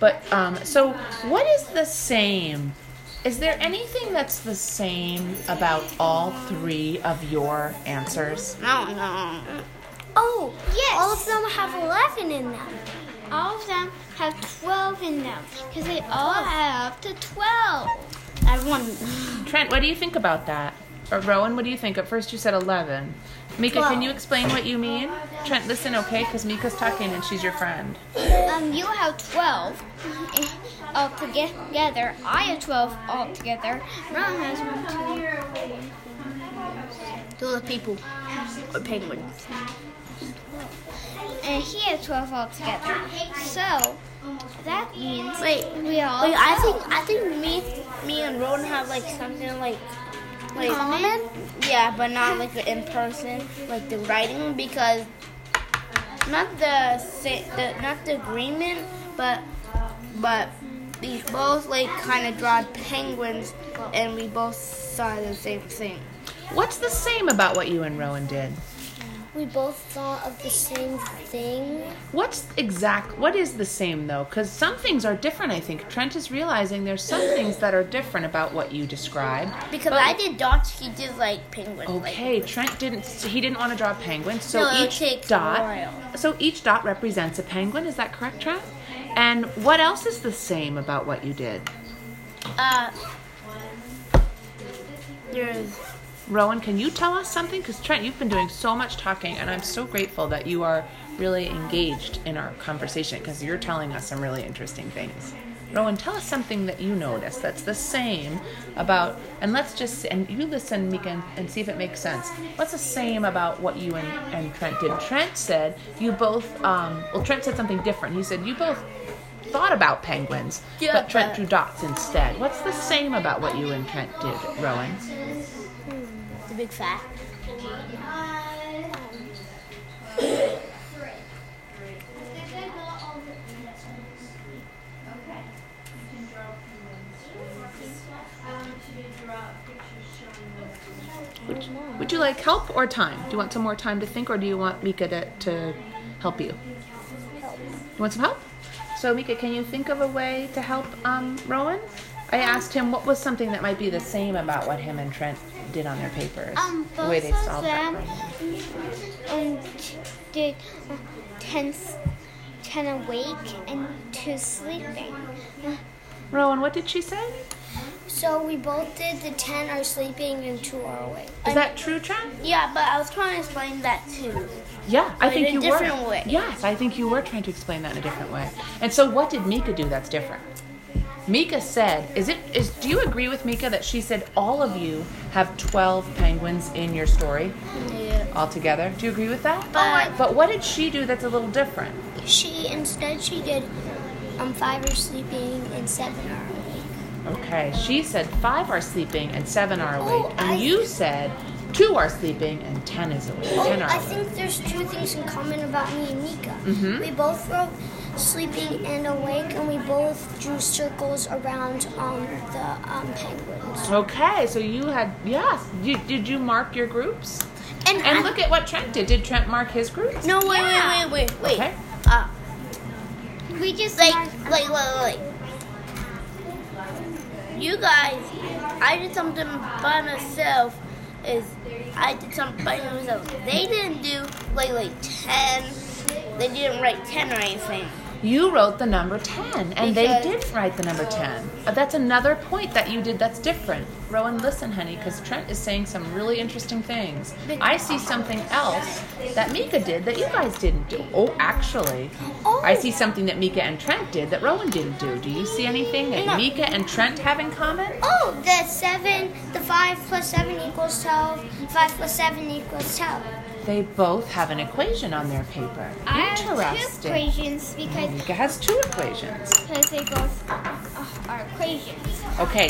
But so what is the same? Is there anything that's the same about all three of your answers? No. Oh, Yes. all of them have 11 in them. All of them have 12 in them because they all add up to 12. Everyone. Trent, what do you think about that? Or Rowan, what do you think? At first you said 11. Mika, 12. can you explain what you mean? Trent, listen, okay? Because Mika's talking and she's your friend. You have 12 all together. I have 12 all together. Ron has 1, 2. Those are people. Or penguins. And he has 12 all together. So that means we all. Wait, I think me and Rowan have like something like Common? Yeah, but not like in person, like the writing, because not the agreement, but we both like kind of draw penguins, and we both saw the same thing. What's the same about what you and Rowan did? We both thought of the same thing. What is the same, though? Because some things are different, I think. Trent is realizing there's some things that are different about what you described. Because I did dots, he did like penguins. Okay, Trent didn't want to draw penguins, so No, it each takes dot a while. so each dot represents a penguin, is that correct, Trent? And what else is the same about what you did? There's Rowan, can you tell us something? Because Trent, you've been doing so much talking, and I'm so grateful that you are really engaged in our conversation because you're telling us some really interesting things. Rowan, tell us something that you noticed that's the same about, and you listen, Mika, and see if it makes sense. What's the same about what you and Trent did? Trent said you both, Trent said something different. He said you both thought about penguins, but Trent drew dots instead. What's the same about what you and Trent did, Rowan? the big fat. Would you like help or time? Do you want some more time to think, or do you want Mika to help you? You want some help? So Mika, can you think of a way to help Rowan? I asked him what was something that might be the same about what him and Trent did on their papers. The way they Both solved of that them problem. did 10 awake and 2 sleeping. Rowan, what did she say? So we both did the 10 are sleeping and 2 are awake. Is that true, Trent? Yeah, but I was trying to explain that too. Yeah, I think in a you were. different way. Yes, I think you were trying to explain that in a different way. And so what did Mika do that's different? Mika said, do you agree with Mika that she said all of you have 12 penguins in your story? Yeah. All together? Do you agree with that? But what did she do that's a little different? she did 5 are sleeping and 7 are awake. Okay, she said 5 are sleeping and 7 are awake. I And you said 2 are sleeping and 10 is awake. 10 are I awake. think there's 2 things in common about me and Mika. Mhm. We both wrote sleeping and awake, and we both drew circles around the penguins. Okay, so you had, yes. Did you mark your groups? And Look at what Trent did. Did Trent mark his groups? No, wait. Okay. We just Wait. You guys, I did something by myself. I did something by myself. They didn't do like 10. They didn't write 10 or anything. You wrote the number 10, and they Because- did write the number 10. That's another point that you did that's different. Rowan, listen, honey, because Trent is saying some really interesting things. I see something else that Mika did that you guys didn't do. Oh, actually, I see something that Mika and Trent did that Rowan didn't do. Do you see anything that No. Mika and Trent have in common? Oh, the 5 plus 7 equals 12. 5 plus 7 equals 12. They both have an equation on their paper. I have 2 Interesting. equations because Mika has 2 equations. they both are equations. Okay,